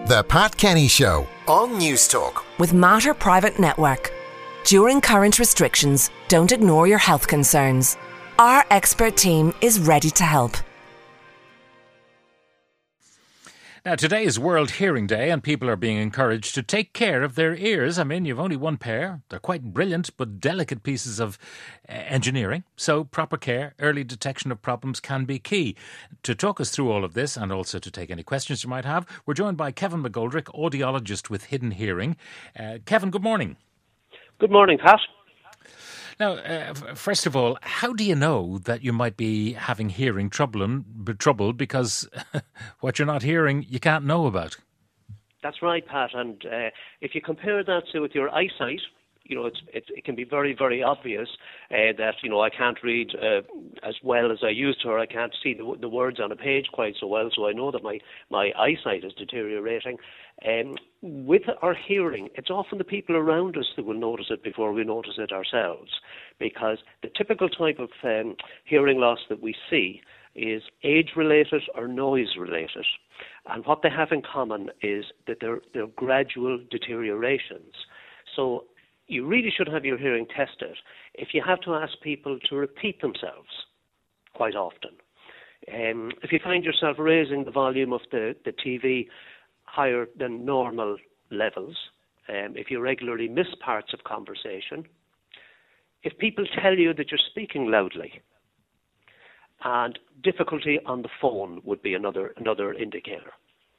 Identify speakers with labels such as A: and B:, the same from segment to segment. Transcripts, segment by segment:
A: The Pat Kenny Show on News Talk.
B: With Mater Private Network. During current restrictions, don't ignore your health concerns. Our expert team is ready to help.
C: Now, today is World Hearing Day and people are being encouraged to take care of their ears. I mean, you've only one pair. They're quite brilliant but delicate pieces of engineering. So proper care, early detection of problems can be key. To talk us through all of this and also to take any questions you might have, we're joined by Kevin McGoldrick, audiologist with Hidden Hearing. Kevin, good morning.
D: Good morning, Pat.
C: Now, first of all, how do you know that you might be having hearing trouble because what you're not hearing, you can't know about?
D: That's right, Pat. And if you compare that with your eyesight, it can be very, very obvious that, I can't read as well as I used to, or I can't see the words on a page quite so well, so I know that my eyesight is deteriorating. With our hearing, it's often the people around us that will notice it before we notice it ourselves, because the typical type of hearing loss that we see is age-related or noise-related. And what they have in common is that they're gradual deteriorations. So you really should have your hearing tested if you have to ask people to repeat themselves quite often. If you find yourself raising the volume of the TV higher than normal levels, if you regularly miss parts of conversation, if people tell you that you're speaking loudly, and difficulty on the phone would be another indicator.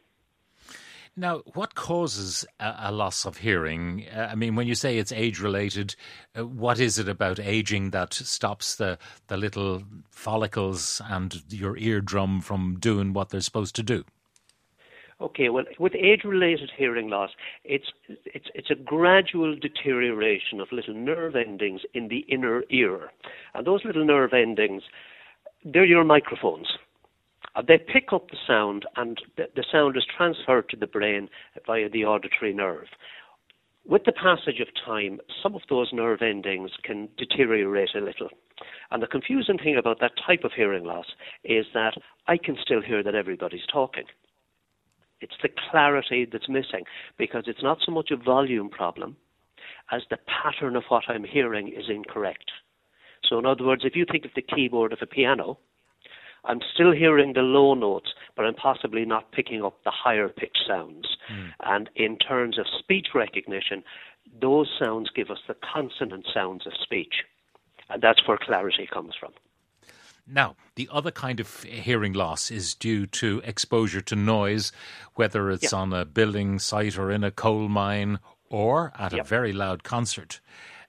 C: Now, what causes a loss of hearing? I mean, when you say it's age-related, what is it about aging that stops the little follicles and your eardrum from doing what they're supposed to do?
D: Okay, well, with age-related hearing loss, it's a gradual deterioration of little nerve endings in the inner ear. And those little nerve endings, they're your microphones. They pick up the sound, and the sound is transferred to the brain via the auditory nerve. With the passage of time, some of those nerve endings can deteriorate a little. And the confusing thing about that type of hearing loss is that I can still hear that everybody's talking. It's the clarity that's missing, because it's not so much a volume problem as the pattern of what I'm hearing is incorrect. So in other words, if you think of the keyboard of a piano, I'm still hearing the low notes, but I'm possibly not picking up the higher pitched sounds. And in terms of speech recognition, those sounds give us the consonant sounds of speech. And that's where clarity comes from.
C: Now, the other kind of hearing loss is due to exposure to noise, whether it's on a building site or in a coal mine or at a very loud concert.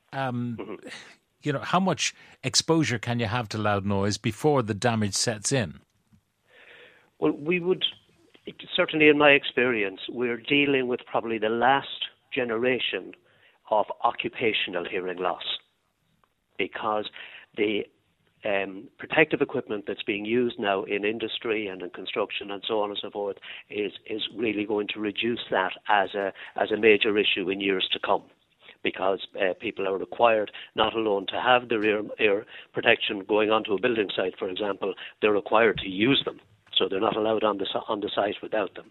C: How much exposure can you have to loud noise before the damage sets in?
D: Well, certainly in my experience, we're dealing with probably the last generation of occupational hearing loss, because the protective equipment that's being used now in industry and in construction and so on and so forth is really going to reduce that as a major issue in years to come. Because people are required not alone to have their ear protection going onto a building site, for example, they're required to use them, so they're not allowed on the site without them.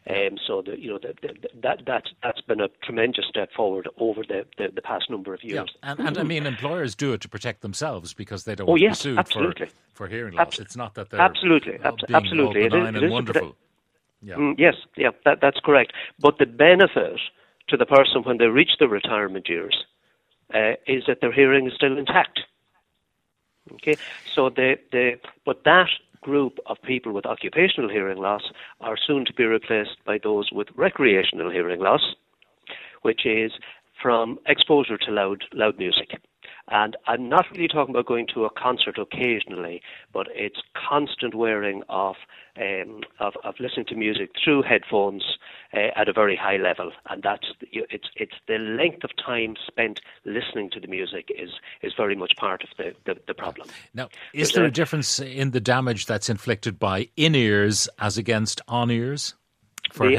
D: That's been a tremendous step forward over the past number of years.
C: Yeah. And I mean, employers do it to protect themselves because they don't want to be sued for hearing loss. It's not that they're
D: absolutely
C: all benign and wonderful.
D: Yes, that's correct. But the benefit to the person when they reach the retirement years is that their hearing is still intact. Okay, so but that group of people with occupational hearing loss are soon to be replaced by those with recreational hearing loss, which is from exposure to loud music. And I'm not really talking about going to a concert occasionally, but it's constant wearing of listening to music through headphones at a very high level, and it's the length of time spent listening to the music is very much part of the problem.
C: Now, is there a difference in the damage that's inflicted by in-ears as against on-ears? The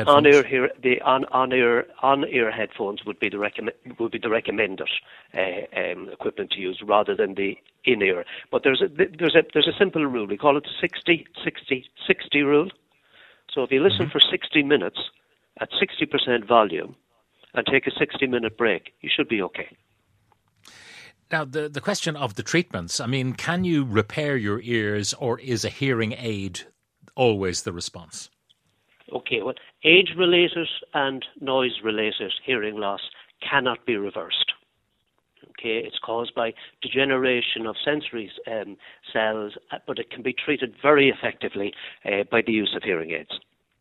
C: on-ear headphones would be the recommended equipment to use rather than the in-ear. But there's a simple rule. We call it the 60-60-60 rule. So if you listen for 60 minutes,
D: at 60% volume and take a 60-minute break, you should be okay.
C: Now, the question of the treatments, I mean, can you repair your ears, or is a hearing aid always the response?
D: Okay, well, age-related and noise-related hearing loss cannot be reversed. Okay, it's caused by degeneration of sensory cells, but it can be treated very effectively by the use of hearing aids.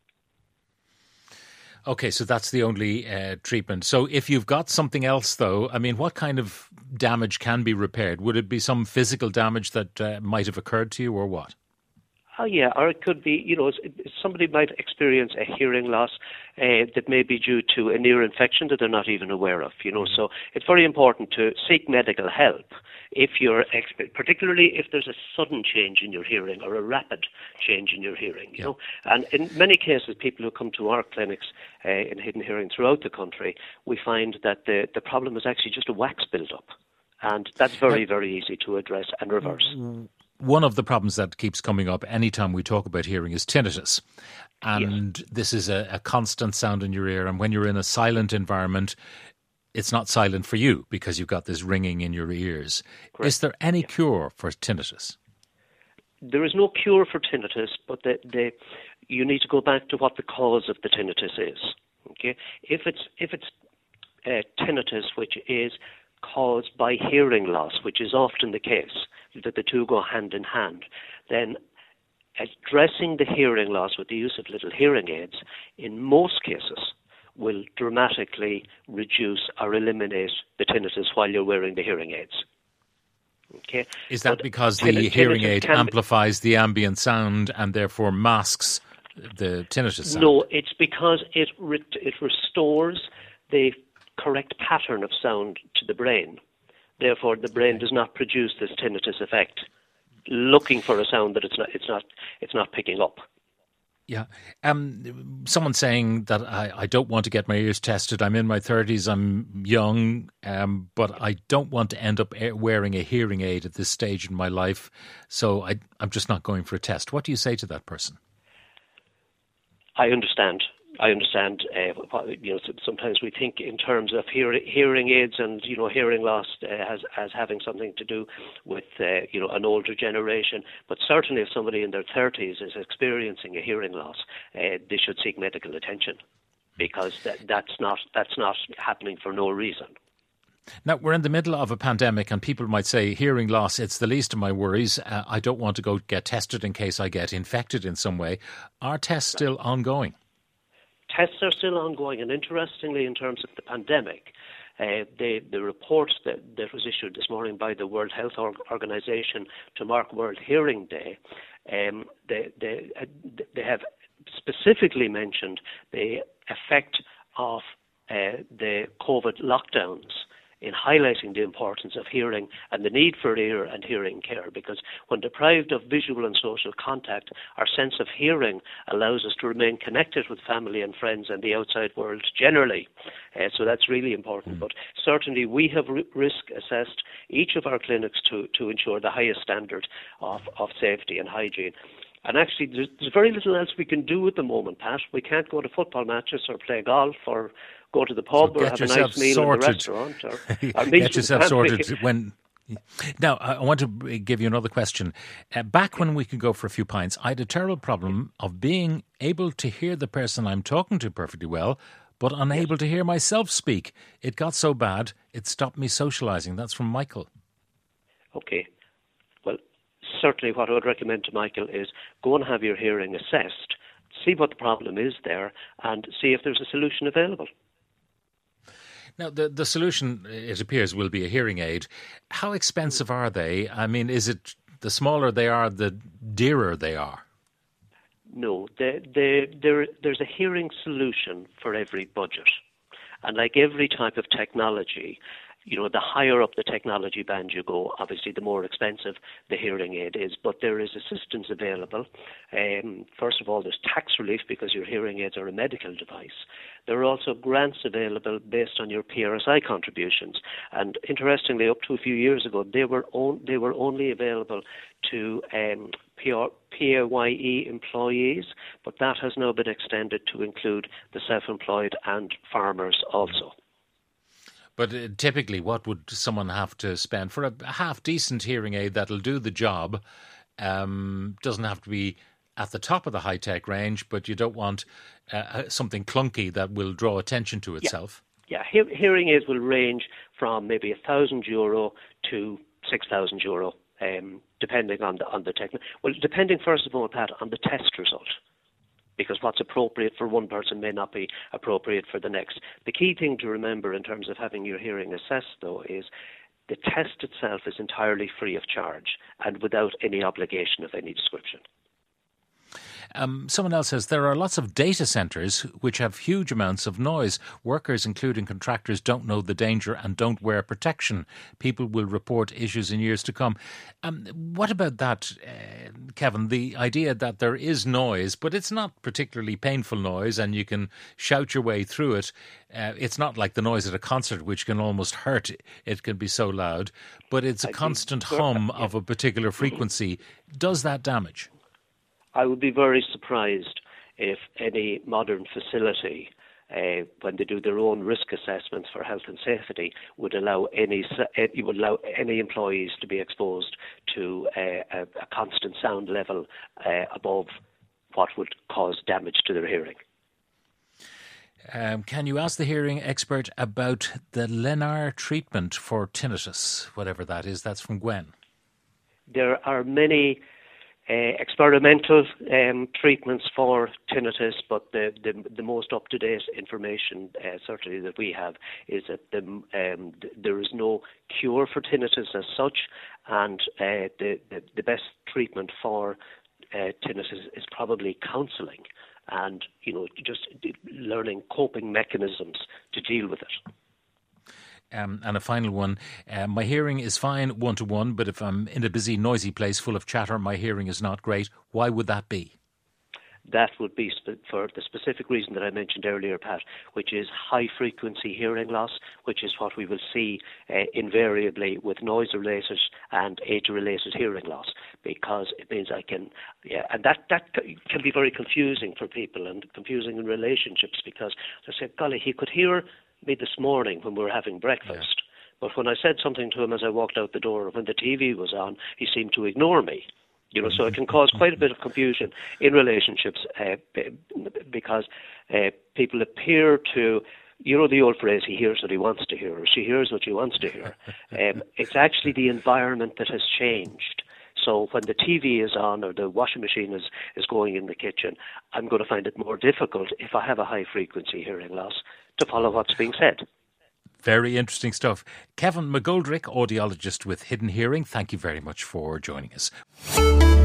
C: Okay, so that's the only treatment. So if you've got something else, though, I mean, what kind of damage can be repaired? Would it be some physical damage that might have occurred to you, or what?
D: Oh, yeah, or it could be, somebody might experience a hearing loss that may be due to an ear infection that they're not even aware of, So it's very important to seek medical help if particularly if there's a sudden change in your hearing or a rapid change in your hearing, you know. And in many cases, people who come to our clinics in hidden hearing throughout the country, we find that the problem is actually just a wax build-up. And that's very, very easy to address and reverse.
C: One of the problems that keeps coming up anytime we talk about hearing is tinnitus. And this is a constant sound in your ear. And when you're in a silent environment, it's not silent for you because you've got this ringing in your ears. Correct. Is there any cure for tinnitus?
D: There is no cure for tinnitus, but you need to go back to what the cause of the tinnitus is. Okay, if it's tinnitus which is caused by hearing loss, which is often the case, that the two go hand in hand, then addressing the hearing loss with the use of little hearing aids, in most cases, will dramatically reduce or eliminate the tinnitus while you're wearing the hearing aids. Okay?
C: Is that because the hearing aid amplifies the ambient sound and therefore masks the tinnitus sound?
D: No, it's because it restores the correct pattern of sound to the brain. Therefore, the brain does not produce this tinnitus effect, looking for a sound that it's not picking up.
C: Yeah. Someone saying that I don't want to get my ears tested. I'm in my 30s, I'm young, but I don't want to end up wearing a hearing aid at this stage in my life, so I'm just not going for a test. What do you say to that person?
D: I understand. Sometimes we think in terms of hearing aids and hearing loss as having something to do with an older generation. But certainly, if somebody in their 30s is experiencing a hearing loss, they should seek medical attention because that's not happening for no reason.
C: Now, we're in the middle of a pandemic and people might say, hearing loss, it's the least of my worries. I don't want to go get tested in case I get infected in some way. Are tests still ongoing?
D: Tests are still ongoing, and interestingly, in terms of the pandemic, the report that was issued this morning by the World Health Organization to mark World Hearing Day, they have specifically mentioned the effect of the COVID lockdowns in highlighting the importance of hearing and the need for ear and hearing care, because when deprived of visual and social contact, our sense of hearing allows us to remain connected with family and friends and the outside world generally. So that's really important. But certainly we have risk assessed each of our clinics to ensure the highest standard of safety and hygiene. And actually, there's very little else we can do at the moment, Pat. We can't go to football matches or play golf or go to the pub or have a nice meal in the restaurant. Or
C: get yourself sorted when... Now, I want to give you another question. Back when we could go for a few pints, I had a terrible problem of being able to hear the person I'm talking to perfectly well, but unable to hear myself speak. It got so bad, it stopped me socialising. That's from Michael.
D: Okay. Well, certainly what I would recommend to Michael is go and have your hearing assessed, see what the problem is there, and see if there's a solution available.
C: Now, the solution, it appears, will be a hearing aid. How expensive are they? I mean, is it the smaller they are, the dearer they are?
D: No, there's a hearing solution for every budget. And like every type of technology, the higher up the technology band you go, obviously the more expensive the hearing aid is, but there is assistance available. First of all, there's tax relief because your hearing aids are a medical device. There are also grants available based on your PRSI contributions. And interestingly, up to a few years ago, they were only available to PAYE employees, but that has now been extended to include the self-employed and farmers also.
C: But typically, what would someone have to spend for a half-decent hearing aid that'll do the job? Doesn't have to be at the top of the high-tech range, but you don't want something clunky that will draw attention to itself.
D: Yeah, hearing aids will range from maybe €1,000 to €6,000, depending on the technique. Well, depending first of all, Pat, on the test result. Because what's appropriate for one person may not be appropriate for the next. The key thing to remember in terms of having your hearing assessed, though, is the test itself is entirely free of charge and without any obligation of any description.
C: Someone else says there are lots of data centres which have huge amounts of noise. Workers, including contractors, don't know the danger and don't wear protection. People will report issues in years to come. What about that, Kevin? The idea that there is noise, but it's not particularly painful noise and you can shout your way through it. It's not like the noise at a concert, which can almost hurt. It can be so loud. But it's a constant hum of a particular frequency. Does that damage?
D: I would be very surprised if any modern facility, when they do their own risk assessments for health and safety, would allow any employees to be exposed to a constant sound level above what would cause damage to their hearing.
C: Can you ask the hearing expert about the Lenar treatment for tinnitus, whatever that is? That's from Gwen.
D: There are many experimental treatments for tinnitus, but the most up-to-date information, certainly that we have, is that there is no cure for tinnitus as such, and the best treatment for tinnitus is probably counselling and just learning coping mechanisms to deal with it.
C: And a final one, my hearing is fine 1-to-1, but if I'm in a busy, noisy place full of chatter, my hearing is not great. Why would that be?
D: That would be for the specific reason that I mentioned earlier, Pat, which is high-frequency hearing loss, which is what we will see invariably with noise-related and age-related hearing loss, because it means and that can be very confusing for people and confusing in relationships, because they say, golly, he could hear me this morning when we were having breakfast, but when I said something to him as I walked out the door, when the TV was on, he seemed to ignore me. So it can cause quite a bit of confusion in relationships because people appear to, the old phrase, he hears what he wants to hear, or she hears what she wants to hear. It's actually the environment that has changed. So when the TV is on or the washing machine is going in the kitchen, I'm going to find it more difficult if I have a high-frequency hearing loss to follow what's being said.
C: Very interesting stuff. Kevin McGoldrick, audiologist with Hidden Hearing, thank you very much for joining us.